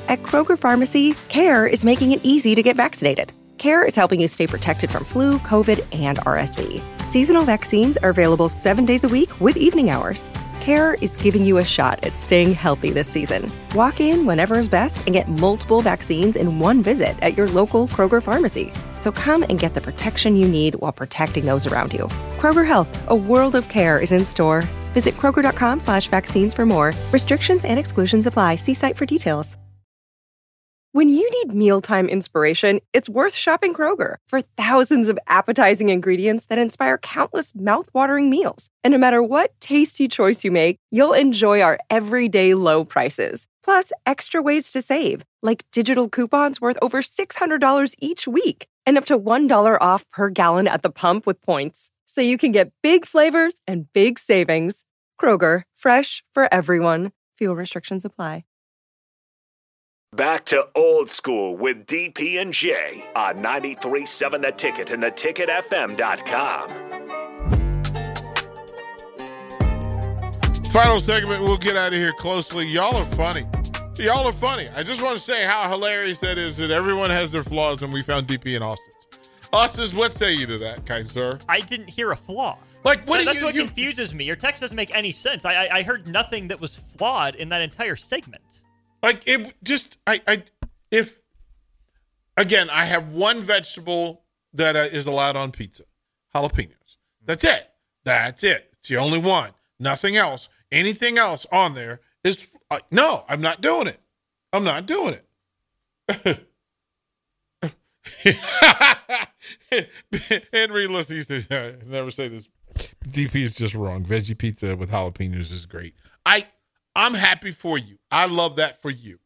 At Kroger Pharmacy, CARE is making it easy to get vaccinated. CARE is helping you stay protected from flu, COVID, and RSV. Seasonal vaccines are available 7 days a week with evening hours. CARE is giving you a shot at staying healthy this season. Walk in whenever is best and get multiple vaccines in one visit at your local Kroger pharmacy. So come and get the protection you need while protecting those around you. Kroger Health, a world of care is in store. Visit Kroger.com/vaccines for more. Restrictions and exclusions apply. See site for details. When you need mealtime inspiration, it's worth shopping Kroger for thousands of appetizing ingredients that inspire countless mouth-watering meals. And no matter what tasty choice you make, you'll enjoy our everyday low prices. Plus, extra ways to save, like digital coupons worth over $600 each week and up to $1 off per gallon at the pump with points. So you can get big flavors and big savings. Kroger, fresh for everyone. Fuel restrictions apply. Back to old school with DP and J on 93.7 The Ticket and theticketfm.com. Final segment, we'll get out of here closely. Y'all are funny. I just want to say how hilarious that is that everyone has their flaws and we found DP and Austin's. Austin's, what say you to that, kind sir? I didn't hear a flaw. Like, what That's what confuses me. Your text doesn't make any sense. I heard nothing that was flawed in that entire segment. Like, it just, if, again, I have one vegetable that is allowed on pizza, jalapenos. That's it. It's the only one. Nothing else. Anything else on there is, no, I'm not doing it. Henry, listen, he says, never say this. DP is just wrong. Veggie pizza with jalapenos is great. I'm happy for you. I love that for you.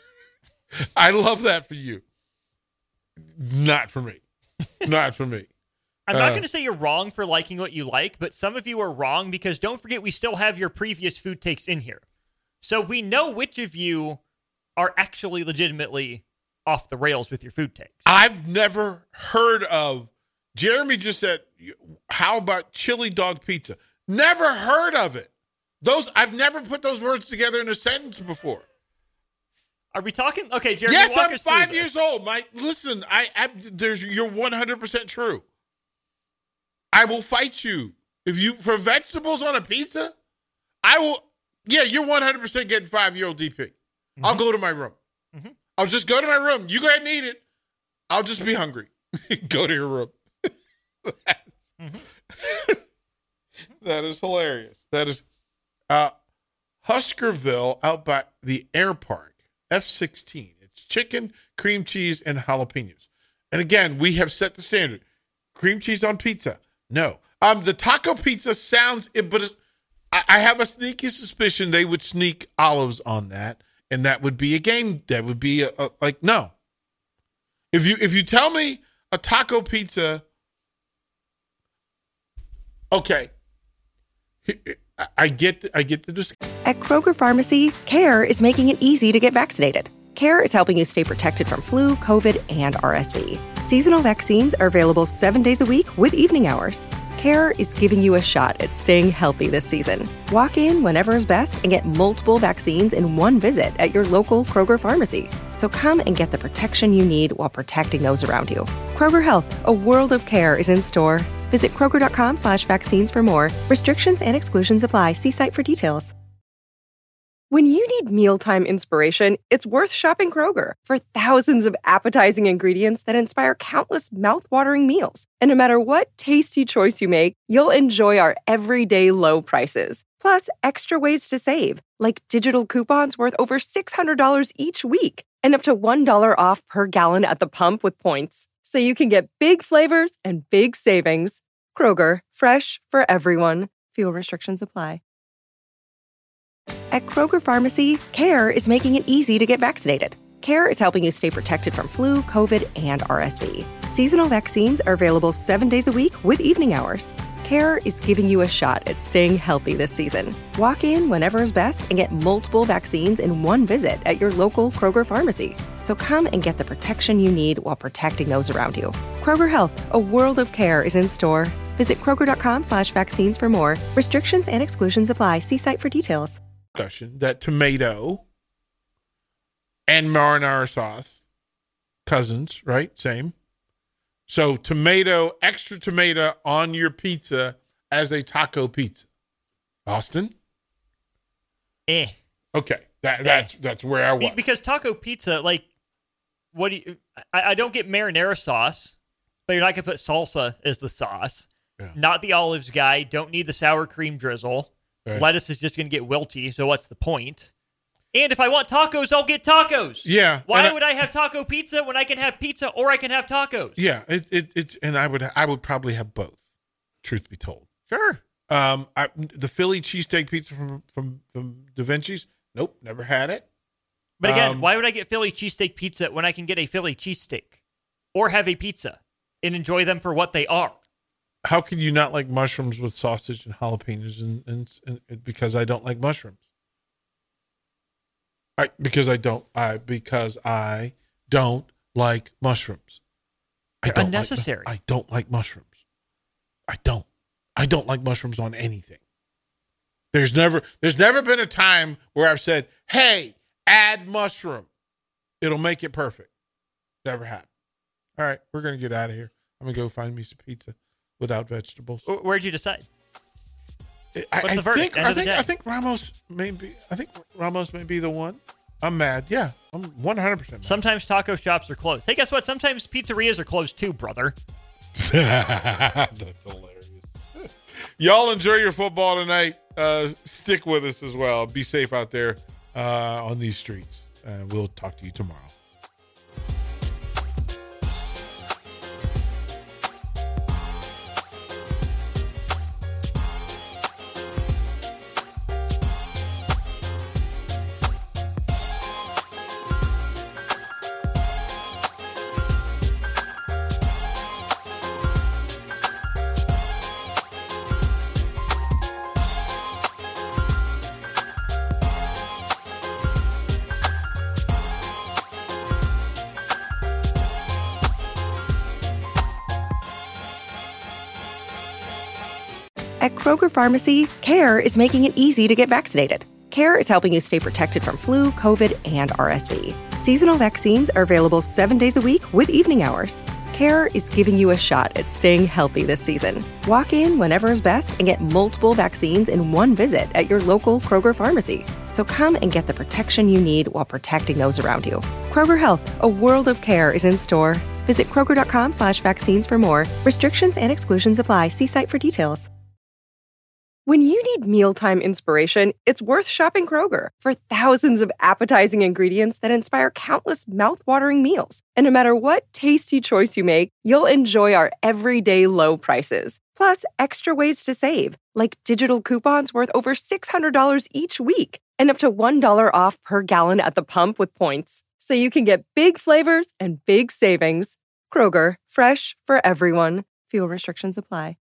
Not for me. I'm not going to say you're wrong for liking what you like, but some of you are wrong because don't forget we still have your previous food takes in here. So we know which of you are actually legitimately off the rails with your food takes. I've never heard of, Jeremy just said, how about chili dog pizza? Never heard of it. I've never put those words together in a sentence before. Are we talking? Okay, Jeremy, yes, walk I'm us through 5 this. years old. Listen, you're 100% true. I will fight you. For vegetables on a pizza, I will, you're 100% getting 5-year-old DP. Mm-hmm. I'll go to my room. Mm-hmm. I'll just go to my room. You go ahead and eat it. I'll just be hungry. Go to your room. That is hilarious. That is Huskerville out by the air park, F-16. It's chicken, cream cheese, and jalapenos. And again, we have set the standard. Cream cheese on pizza. No. The taco pizza sounds, but I have a sneaky suspicion they would sneak olives on that, and that would be a game. That would be no. If you tell me a taco pizza, okay, I get the discussion. At Kroger Pharmacy, CARE is making it easy to get vaccinated. CARE is helping you stay protected from flu, COVID, and RSV. Seasonal vaccines are available 7 days a week with evening hours. CARE is giving you a shot at staying healthy this season. Walk in whenever is best and get multiple vaccines in one visit at your local Kroger pharmacy. So come and get the protection you need while protecting those around you. Kroger Health, a world of care is in store. Visit Kroger.com/vaccines for more. Restrictions and exclusions apply. See site for details. When you need mealtime inspiration, it's worth shopping Kroger for thousands of appetizing ingredients that inspire countless mouth-watering meals. And no matter what tasty choice you make, you'll enjoy our everyday low prices. Plus, extra ways to save, like digital coupons worth over $600 each week and up to $1 off per gallon at the pump with points. So you can get big flavors and big savings. Kroger, fresh for everyone. Fuel restrictions apply. At Kroger Pharmacy, CARE is making it easy to get vaccinated. CARE is helping you stay protected from flu, COVID, and RSV. Seasonal vaccines are available 7 days a week with evening hours. CARE is giving you a shot at staying healthy this season. Walk in whenever is best and get multiple vaccines in one visit at your local Kroger pharmacy. So come and get the protection you need while protecting those around you. Kroger Health, a world of care is in store. Visit Kroger.com/vaccines for more. Restrictions and exclusions apply. See site for details. That tomato, 100% 100% true. I will fight you. If for vegetables on a pizza, no, I'm not doing it. I'm not doing it. Like, it just, I have one vegetable that is allowed on pizza, jalapenos. That's it. That's the only one. I'm not doing it. I'm not doing it. That tomato and marinara sauce. Cousins, right? Same. So extra tomato on your pizza as a taco pizza. Austin? Okay. That's where I was. Because taco pizza, like, I don't get marinara sauce, but you're not going to put salsa as the sauce. Yeah. Not the olives guy. Don't need the sour cream drizzle. Right. Lettuce is just going to get wilty, so what's the point? And if I want tacos, I'll get tacos. Yeah. Why would I have taco pizza when I can have pizza or I can have tacos? Yeah. It's and I would probably have both. Truth be told. Sure. The Philly cheesesteak pizza from Da Vinci's. Nope, never had it. But again, why would I get Philly cheesesteak pizza when I can get a Philly cheesesteak or have a pizza and enjoy them for what they are? How can you not like mushrooms with sausage and jalapenos and because I don't like mushrooms? Because I don't like mushrooms. They're unnecessary. I don't like mushrooms. I don't like mushrooms on anything. There's never been a time where I've said, "Hey, add mushroom. It'll make it perfect." Never happened. All right, we're going to get out of here. I'm going to go find me some pizza without vegetables. Where'd you decide? I think Ramos may be the one. I'm mad. Yeah, I'm 100% mad. Sometimes taco shops are closed. Hey, guess what? Sometimes pizzerias are closed too, brother. That's hilarious. Y'all enjoy your football tonight. Stick with us as well. Be safe out there on these streets. We'll talk to you tomorrow. At Kroger Pharmacy, CARE is making it easy to get vaccinated. CARE is helping you stay protected from flu, COVID, and RSV. Seasonal vaccines are available 7 days a week with evening hours. CARE is giving you a shot at staying healthy this season. Walk in whenever is best and get multiple vaccines in one visit at your local Kroger Pharmacy. So come and get the protection you need while protecting those around you. Kroger Health, a world of care is in store. Visit Kroger.com/vaccines for more. Restrictions and exclusions apply. See site for details. When you need mealtime inspiration, it's worth shopping Kroger for thousands of appetizing ingredients that inspire countless mouth-watering meals. And no matter what tasty choice you make, you'll enjoy our everyday low prices. Plus, extra ways to save, like digital coupons worth over $600 each week and up to $1 off per gallon at the pump with points. So you can get big flavors and big savings. Kroger, fresh for everyone. Fuel restrictions apply.